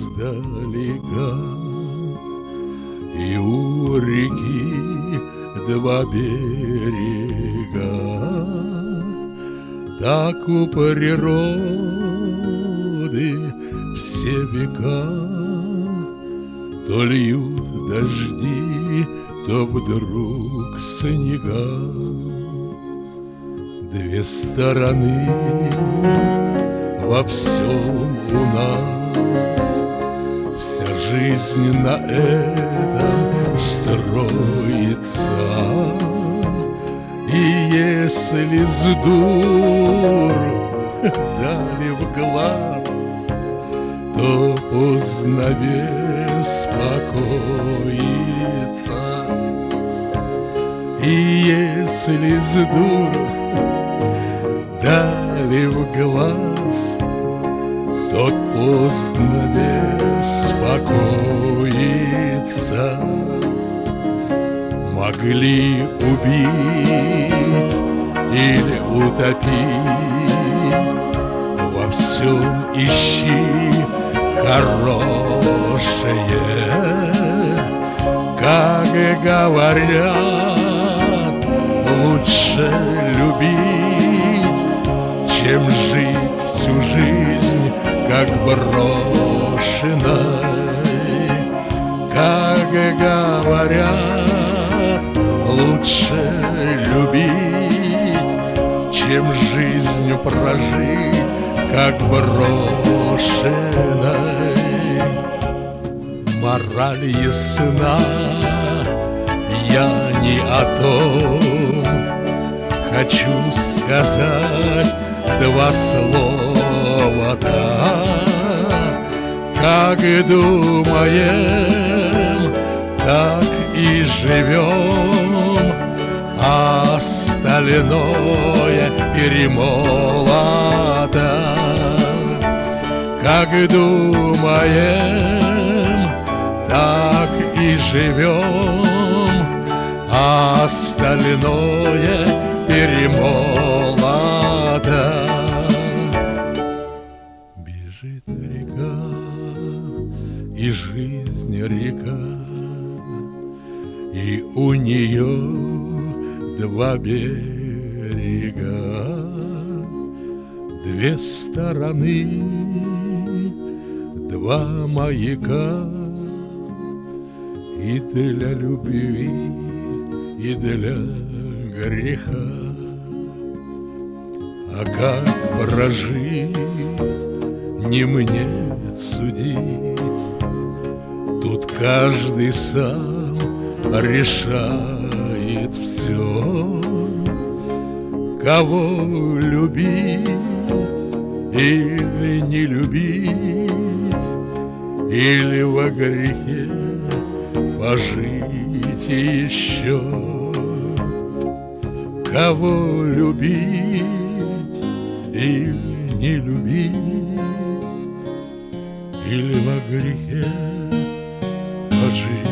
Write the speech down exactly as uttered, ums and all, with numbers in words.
издалека. И у реки два берега, так у природы все века. То льют дожди, то вдруг снега. Две стороны во всем у нас, вся жизнь на этом строится. И если с дуру дали в глаз, то поздно беспокоиться. И если с дуру дали в глаз, то поздно беспокоиться. Могли убить или утопить, во всем ищи хорошее. Как говорят, лучше любить, чем жить всю жизнь как брошенной. Как говорят, лучше любить, чем жизнью прожить как брошенной. Мораль ясна, я не о том. Хочу сказать два слова-то. Как думаем, так и живем, а остальное перемолото. Как думаем, так и живем, а остальное перемолото. Бежит река, и жизнь река, и у нее два берега, две стороны, два маяка. И для любви, и для греха. А как прожить, не мне судить. Тут каждый сам решает все. Кого любить или не любить, или во грехе пожить еще. Кого любить или не любить, или во грехе пожить